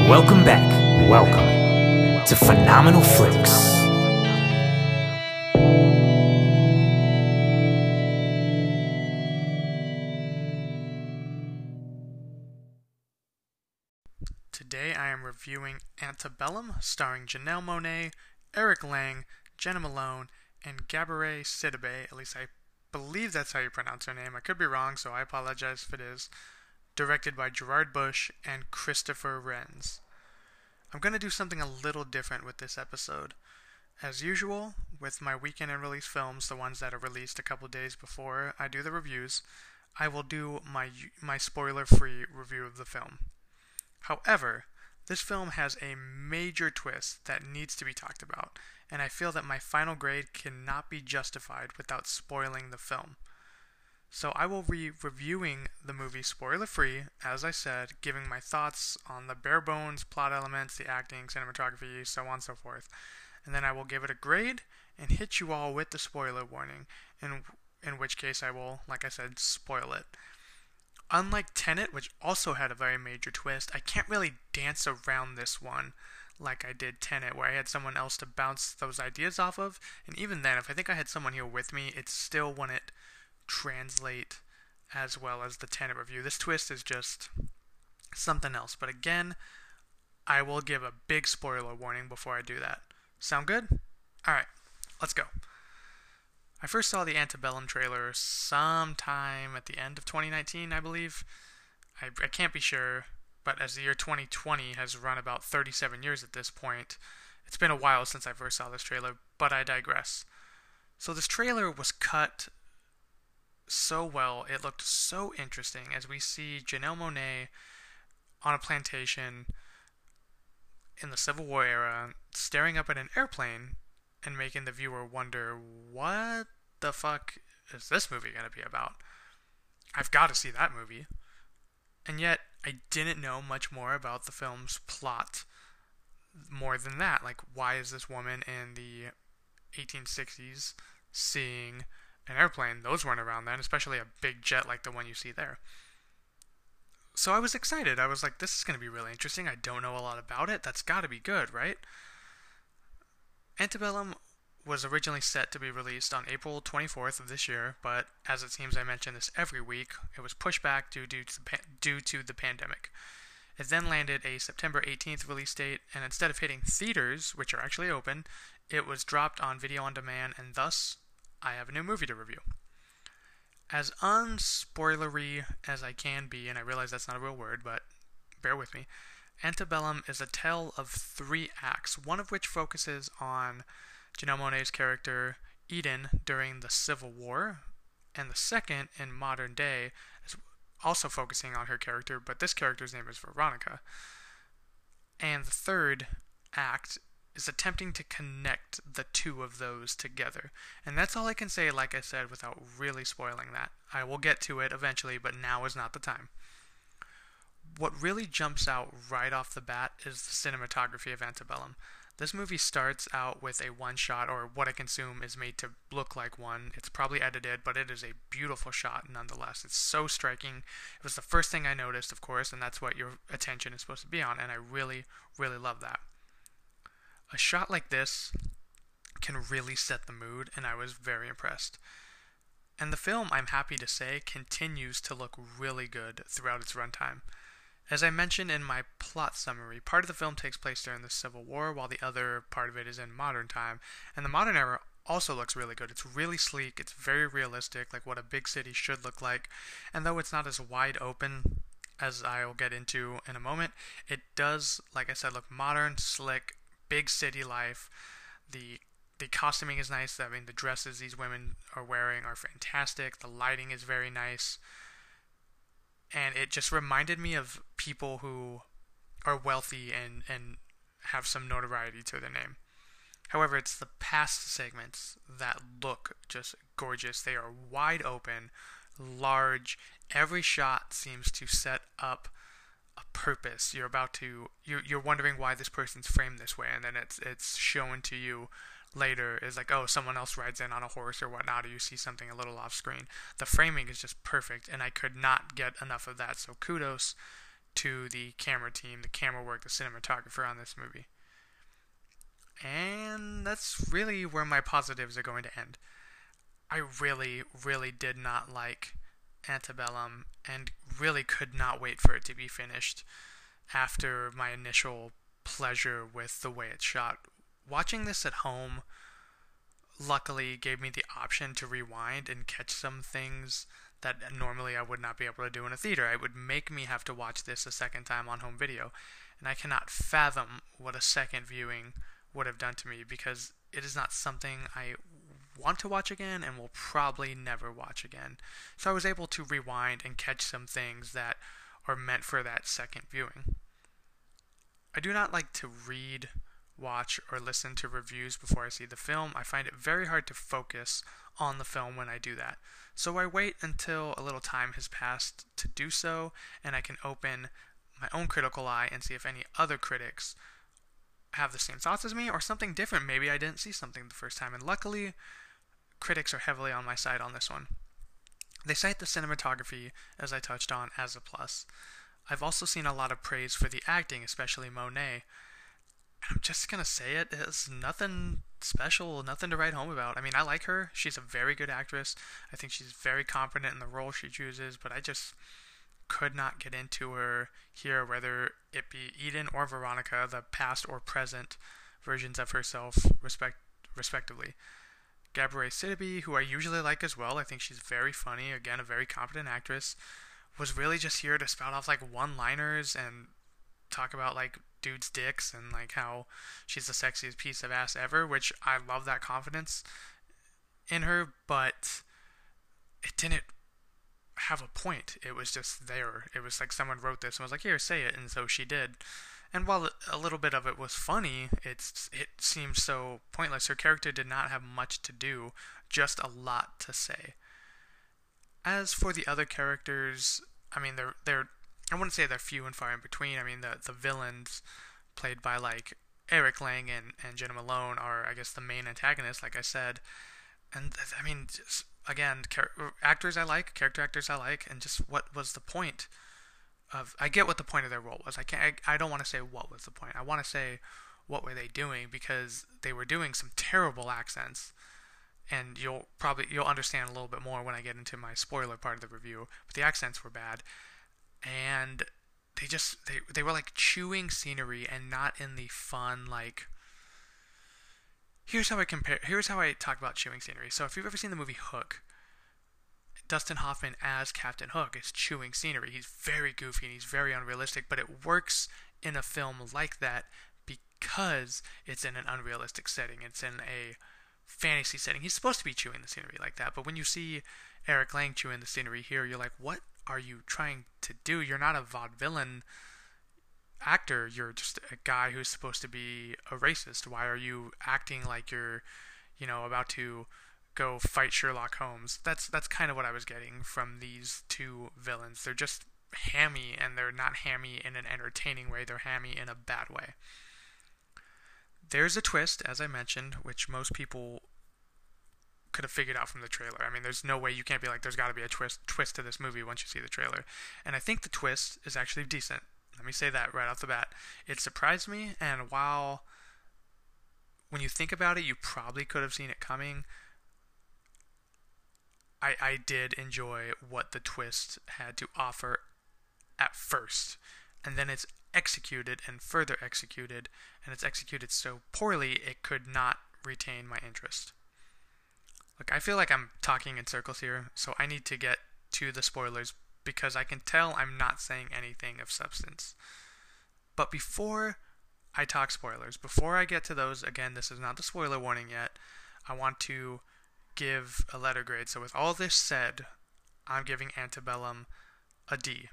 Welcome back. Welcome to Phenomenal Flicks. Today I am reviewing Antebellum, starring Janelle Monáe, Eric Lang, Jenna Malone, and Gabourey Sidibe. At least I believe that's how you pronounce her name. I could be wrong, so I apologize if it is. Directed by Gerard Bush and Christopher Renz. I'm going to do something a little different with this episode. As usual, with my weekend and release films, the ones that are released a couple days before I do the reviews, I will do my spoiler-free review of the film. However, this film has a major twist that needs to be talked about, and I feel that my final grade cannot be justified without spoiling the film. So I will be reviewing the movie spoiler-free, as I said, giving my thoughts on the bare bones, plot elements, the acting, cinematography, so on and so forth. And then I will give it a grade and hit you all with the spoiler warning, in which case I will, like I said, spoil it. Unlike Tenet, which also had a very major twist, I can't really dance around this one like I did Tenet, where I had someone else to bounce those ideas off of. And even then, if I think I had someone here with me, it still wouldn't translate as well as the Tenet review. This twist is just something else. But again, I will give a big spoiler warning before I do that. Sound good? Alright, let's go. I first saw the Antebellum trailer sometime at the end of 2019, I believe. I can't be sure, but as the year 2020 has run about 37 years at this point, it's been a while since I first saw this trailer, but I digress. So this trailer was cut so well, it looked so interesting as we see Janelle Monáe on a plantation in the Civil War era, staring up at an airplane and making the viewer wonder, what the fuck is this movie going to be about? I've got to see that movie. And yet, I didn't know much more about the film's plot more than that. Like, why is this woman in the 1860s seeing an airplane? Those weren't around then, especially a big jet like the one you see there. So I was excited. I was like, this is going to be really interesting. I don't know a lot about it. That's got to be good, right? Antebellum was originally set to be released on April 24th of this year, but as it seems I mention this every week, it was pushed back due to the pandemic. It then landed a September 18th release date, and instead of hitting theaters, which are actually open, it was dropped on video on demand, and thus I have a new movie to review. As unspoilery as I can be, and I realize that's not a real word, but bear with me, Antebellum is a tale of 3 acts, one of which focuses on Janelle Monáe's character Eden during the Civil War, and the second, in modern day, is also focusing on her character, but this character's name is Veronica. And the third act is attempting to connect the two of those together. And that's all I can say, like I said, without really spoiling that. I will get to it eventually, but now is not the time. What really jumps out right off the bat is the cinematography of Antebellum. This movie starts out with a one-shot, or what I can assume is made to look like one. It's probably edited, but it is a beautiful shot nonetheless. It's so striking. It was the first thing I noticed, of course, and that's what your attention is supposed to be on, and I really, really love that. A shot like this can really set the mood, and I was very impressed. And the film, I'm happy to say, continues to look really good throughout its runtime. As I mentioned in my plot summary, part of the film takes place during the Civil War, while the other part of it is in modern time. And the modern era also looks really good. It's really sleek, it's very realistic, like what a big city should look like. And though it's not as wide open as I'll get into in a moment, it does, like I said, look modern, slick, big city life. The costuming is nice. I mean, the dresses these women are wearing are fantastic. The lighting is very nice. And it just reminded me of people who are wealthy and have some notoriety to their name. However, it's the past segments that look just gorgeous. They are wide open, large. Every shot seems to set up a purpose. You're wondering why this person's framed this way, and then it's shown to you later is like, oh, someone else rides in on a horse or whatnot, or you see something a little off screen. The framing is just perfect, and I could not get enough of that. So kudos to the camera team, the camera work, the cinematographer on this movie. And that's really where my positives are going to end. I really, really did not like Antebellum and really could not wait for it to be finished after my initial pleasure with the way it's shot. Watching this at home luckily gave me the option to rewind and catch some things that normally I would not be able to do in a theater. It would make me have to watch this a second time on home video, and I cannot fathom what a second viewing would have done to me, because it is not something I want to watch again and will probably never watch again. So I was able to rewind and catch some things that are meant for that second viewing. I do not like to read, watch, or listen to reviews before I see the film. I find it very hard to focus on the film when I do that. So I wait until a little time has passed to do so, and I can open my own critical eye and see if any other critics have the same thoughts as me or something different. Maybe I didn't see something the first time, and luckily critics are heavily on my side on this one. They cite the cinematography, as I touched on, as a plus. I've also seen a lot of praise for the acting, especially Monet. I'm just gonna say it, it's nothing special, nothing to write home about. I mean, I like her. She's a very good actress. I think she's very confident in the role she chooses, but I just could not get into her here, whether it be Eden or Veronica, the past or present versions of herself, respectively. Gabourey Sidibe, who I usually like as well, I think she's very funny, again, a very competent actress, was really just here to spout off like one-liners and talk about like dudes' dicks and like how she's the sexiest piece of ass ever, which I love that confidence in her, but it didn't have a point. It was just there. It was like someone wrote this and was like, here, say it, and so she did. And while a little bit of it was funny, it seemed so pointless. Her character did not have much to do, just a lot to say. As for the other characters, I mean, they're I wouldn't say they're few and far in between. I mean, the villains played by like Eric Lang and Jenna Malone are, I guess, the main antagonists, like I said. And I mean, just, again, actors I like, character actors I like, and just what was the point of? I get what the point of their role was. I don't want to say what was the point. I want to say what were they doing, because they were doing some terrible accents. And you'll understand a little bit more when I get into my spoiler part of the review. But the accents were bad, and they were like chewing scenery, and not in the fun like. Here's how I talk about chewing scenery. So if you've ever seen the movie Hook, Dustin Hoffman as Captain Hook is chewing scenery. He's very goofy and he's very unrealistic, but it works in a film like that because it's in an unrealistic setting. It's in a fantasy setting. He's supposed to be chewing the scenery like that, but when you see Eric Lang chewing the scenery here, you're like, what are you trying to do? You're not a vaudevillain actor. You're just a guy who's supposed to be a racist. Why are you acting like you're, about to go fight Sherlock Holmes? That's kind of what I was getting from these two villains. They're just hammy, and they're not hammy in an entertaining way. They're hammy in a bad way. There's a twist, as I mentioned, which most people could have figured out from the trailer. I mean, there's no way you can't be like, there's got to be a twist to this movie once you see the trailer. And I think the twist is actually decent. Let me say that right off the bat. It surprised me, and while when you think about it, you probably could have seen it coming, I did enjoy what the twist had to offer at first. And then it's executed and further executed, and it's executed so poorly it could not retain my interest. Look, I feel like I'm talking in circles here, so I need to get to the spoilers because I can tell I'm not saying anything of substance. But before I talk spoilers, before I get to those, again, this is not the spoiler warning yet, I want to give a letter grade. So with all this said, I'm giving Antebellum a D.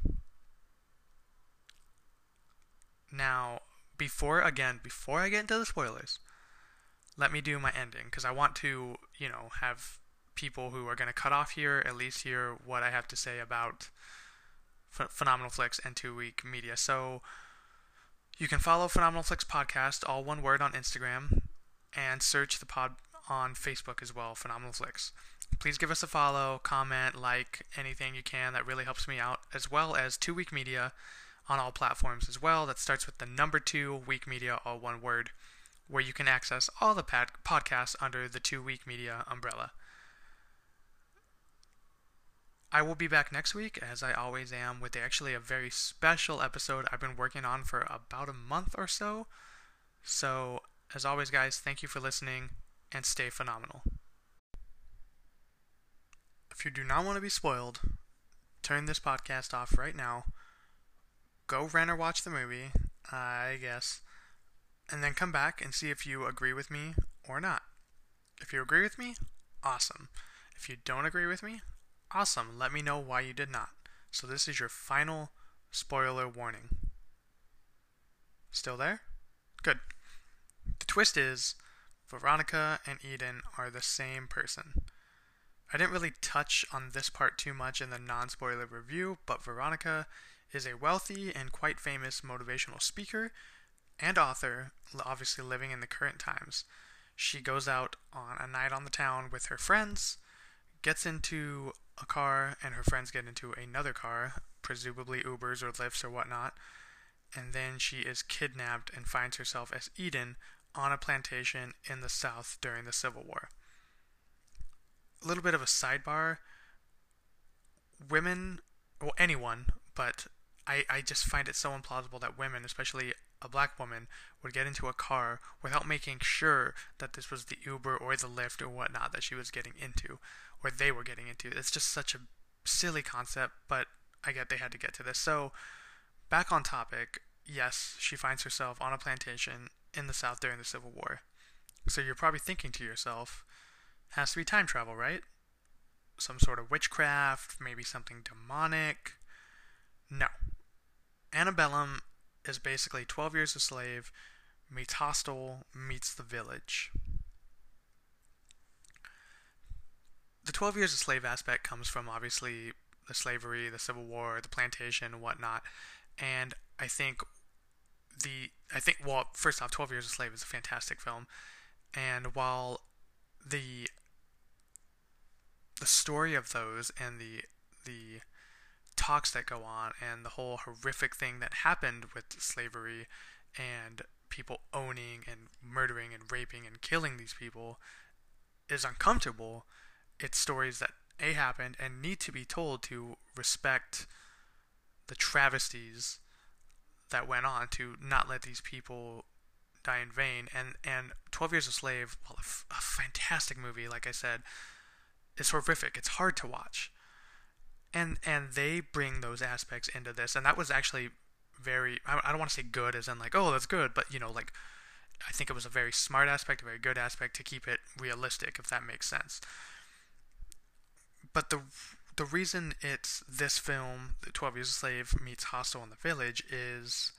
Now, before I get into the spoilers, let me do my ending, because I want to, have people who are going to cut off here at least hear what I have to say about Phenomenal Flicks and 2 Week Media. So you can follow Phenomenal Flicks Podcast, all one word, on Instagram, and search the pod on Facebook as well, Phenomenal Flicks. Please give us a follow, comment, like, anything you can. That really helps me out, as well as 2 Week Media on all platforms as well. That starts with the number 2, Week Media, all one word, where you can access all the podcasts under the 2 Week Media umbrella. I will be back next week, as I always am, with actually a very special episode I've been working on for about a month or so. So, as always, guys, thank you for listening, and stay phenomenal. If you do not want to be spoiled, turn this podcast off right now, go rent or watch the movie, I guess, and then come back and see if you agree with me or not. If you agree with me, awesome. If you don't agree with me, awesome. Let me know why you did not. So this is your final spoiler warning. Still there? Good. The twist is, Veronica and Eden are the same person. I didn't really touch on this part too much in the non-spoiler review, but Veronica is a wealthy and quite famous motivational speaker and author, obviously living in the current times. She goes out on a night on the town with her friends, gets into a car, and her friends get into another car, presumably Ubers or Lyfts or whatnot, and then she is kidnapped and finds herself as Eden on a plantation in the South during the Civil War. A little bit of a sidebar. Women, well, anyone, but I just find it so implausible that women, especially a black woman, would get into a car without making sure that this was the Uber or the Lyft or whatnot that she was getting into, or they were getting into. It's just such a silly concept, but I get they had to get to this. So, back on topic, yes, she finds herself on a plantation in the South during the Civil War. So you're probably thinking to yourself, has to be time travel, right? Some sort of witchcraft, maybe something demonic. No. Antebellum is basically 12 Years a Slave meets Hostel meets The Village. The 12 Years a Slave aspect comes from, obviously, the slavery, the Civil War, the plantation, and whatnot. And I think, well, first off, 12 Years a Slave is a fantastic film. And while the story of those and the talks that go on and the whole horrific thing that happened with slavery and people owning and murdering and raping and killing these people is uncomfortable, it's stories that happened and need to be told to respect the travesties that went on, to not let these people die in vain. And 12 Years a Slave, well, a fantastic movie, like I said, is horrific. It's hard to watch. And they bring those aspects into this, and that was actually very, I don't want to say good as in like, oh, that's good, but, like, I think it was a very smart aspect, a very good aspect to keep it realistic, if that makes sense. But the reason it's this film, 12 Years a Slave meets Hostel and The Village, is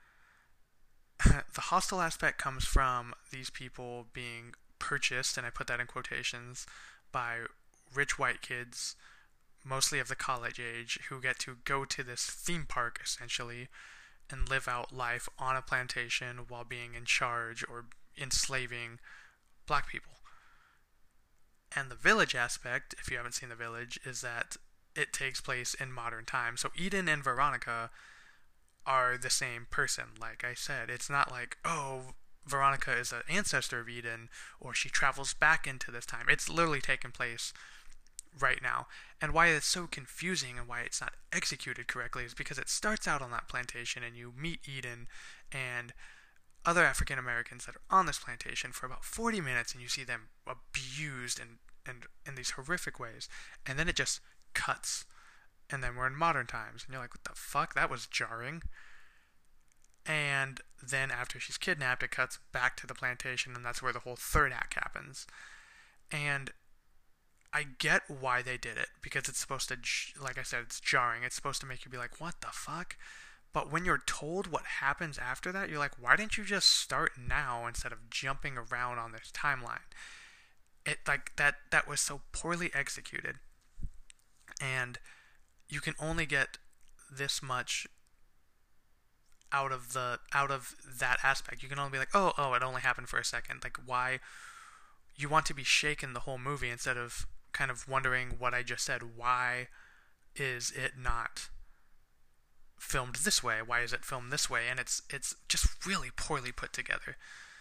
the Hostel aspect comes from these people being purchased, and I put that in quotations, by rich white kids, mostly of the college age, who get to go to this theme park, essentially, and live out life on a plantation while being in charge or enslaving black people. And the Village aspect, if you haven't seen The Village, is that it takes place in modern times. So Eden and Veronica are the same person, like I said. It's not like, oh, Veronica is an ancestor of Eden, or she travels back into this time. It's literally taking place right now. And why it's so confusing and why it's not executed correctly is because it starts out on that plantation and you meet Eden and other African Americans that are on this plantation for about 40 minutes, and you see them abused and in these horrific ways, and then it just cuts, and then we're in modern times, and you're like, what the fuck? That was jarring. And then after she's kidnapped, it cuts back to the plantation, and that's where the whole third act happens. And I get why they did it, because it's supposed to, like I said, it's jarring. It's supposed to make you be like, what the fuck? But when you're told what happens after that, you're like, why didn't you just start now instead of jumping around on this timeline? It, like, that was so poorly executed. And you can only get this much out of that aspect. You can only be like, oh, it only happened for a second. Like, why? You want to be shaken the whole movie instead of kind of wondering what I just said. Why is it not filmed this way? Why is it filmed this way? And it's just really poorly put together.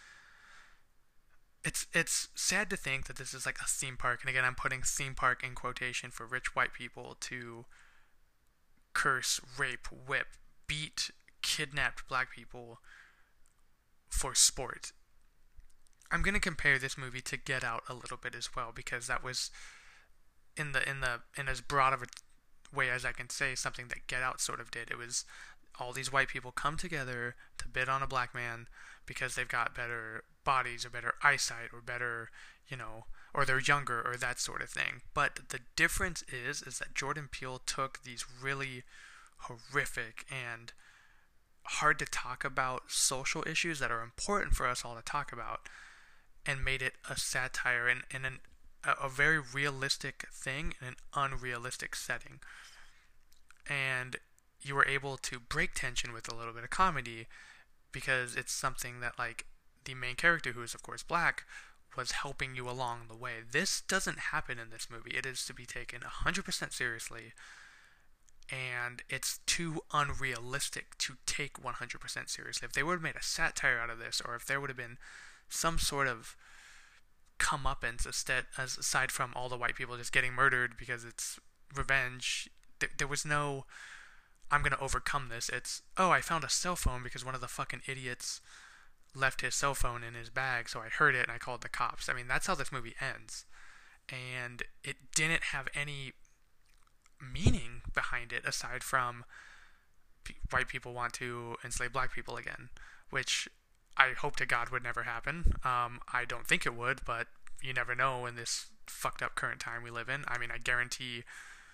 It's sad to think that this is like a theme park, and again, I'm putting theme park in quotation for rich white people to curse, rape, whip, beat, kidnapped black people for sport. I'm gonna compare this movie to Get Out a little bit as well, because that was in as broad of a way as I can say something that Get Out sort of did. It was all these white people come together to bid on a black man because they've got better bodies or better eyesight or better, or they're younger or that sort of thing. But the difference is that Jordan Peele took these really horrific and hard to talk about social issues that are important for us all to talk about and made it a satire and a very realistic thing in an unrealistic setting. And you were able to break tension with a little bit of comedy because it's something that, like, the main character, who is of course black, was helping you along the way. This doesn't happen in this movie. It is to be taken 100% seriously, and it's too unrealistic to take 100% seriously. If they would have made a satire out of this, or if there would have been some sort of comeuppance aside from all the white people just getting murdered because it's revenge, there was no, I'm going to overcome this. It's, oh, I found a cell phone because one of the fucking idiots left his cell phone in his bag, so I heard it and I called the cops. I mean, that's how this movie ends. And it didn't have any meaning behind it aside from white people want to enslave black people again, which I hope to God would never happen. I don't think it would, but you never know in this fucked up current time we live in. I mean, I guarantee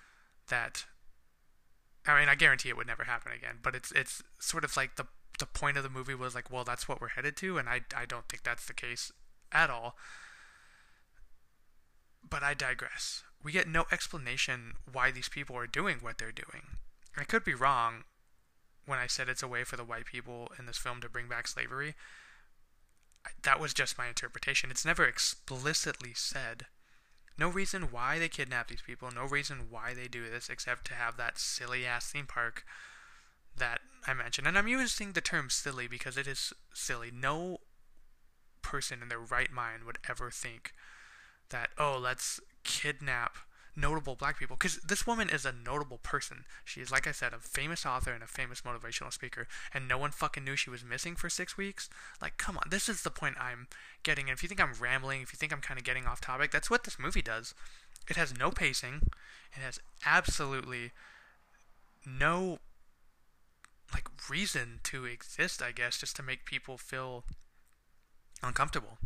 it would never happen again, but it's sort of like the point of the movie was like, well, that's what we're headed to, and I don't think that's the case at all. But I digress. We get no explanation why these people are doing what they're doing. I could be wrong when I said it's a way for the white people in this film to bring back slavery. That was just my interpretation. It's never explicitly said. No reason why they kidnap these people, no reason why they do this, except to have that silly-ass theme park that I mentioned. And I'm using the term silly because it is silly. No person in their right mind would ever think that, oh, let's kidnap notable black people. Because this woman is a notable person. She is, like I said, a famous author and a famous motivational speaker. And no one fucking knew she was missing for 6 weeks. Like, come on. This is the point I'm getting. And if you think I'm rambling, if you think I'm kind of getting off topic, that's what this movie does. It has no pacing. It has absolutely no reason to exist, I guess, just to make people feel uncomfortable.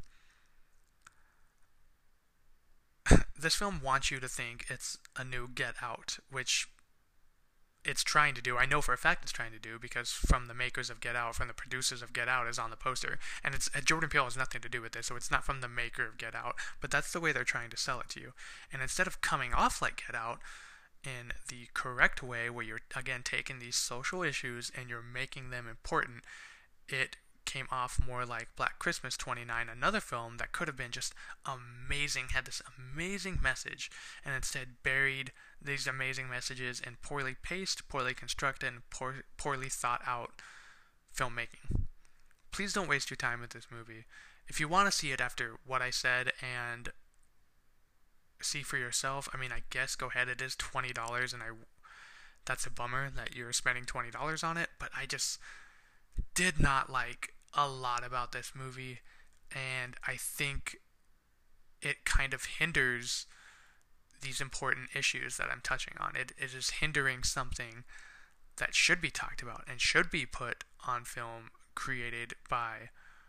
This film wants you to think it's a new Get Out, which it's trying to do. I know for a fact it's trying to do, because from the makers of Get Out, from the producers of Get Out is on the poster. And it's Jordan Peele has nothing to do with this, so it's not from the maker of Get Out, but that's the way they're trying to sell it to you. And instead of coming off like Get Out in the correct way, where you're, again, taking these social issues and you're making them important, it came off more like Black Christmas 29, another film that could have been just amazing, had this amazing message, and instead buried these amazing messages in poorly paced, poorly constructed, and poorly thought out filmmaking. Please don't waste your time with this movie. If you want to see it after what I said and see for yourself, I mean, I guess go ahead. It is $20, and that's a bummer that you're spending $20 on it, but I just did not like a lot about this movie, and I think it kind of hinders these important issues that I'm touching on. It is hindering something that should be talked about and should be put on film, created by,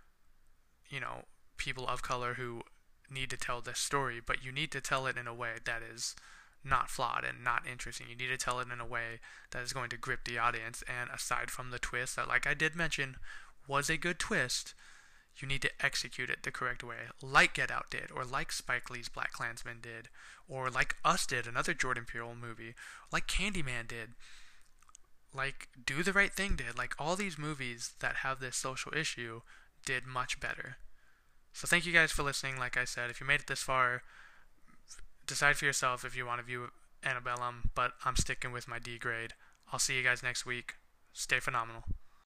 people of color who need to tell this story, but you need to tell it in a way that is not flawed and not interesting. You need to tell it in a way that is going to grip the audience, and aside from the twist that, like I did mention, was a good twist, you need to execute it the correct way, like Get Out did, or like Spike Lee's BlacKkKlansman did, or like Us did, another Jordan Peele movie, like Candyman did, like Do the Right Thing did. Like, all these movies that have this social issue did much better. So thank you guys for listening. Like I said, if you made it this far, decide for yourself if you want to view Antebellum, but I'm sticking with my D grade. I'll see you guys next week. Stay phenomenal.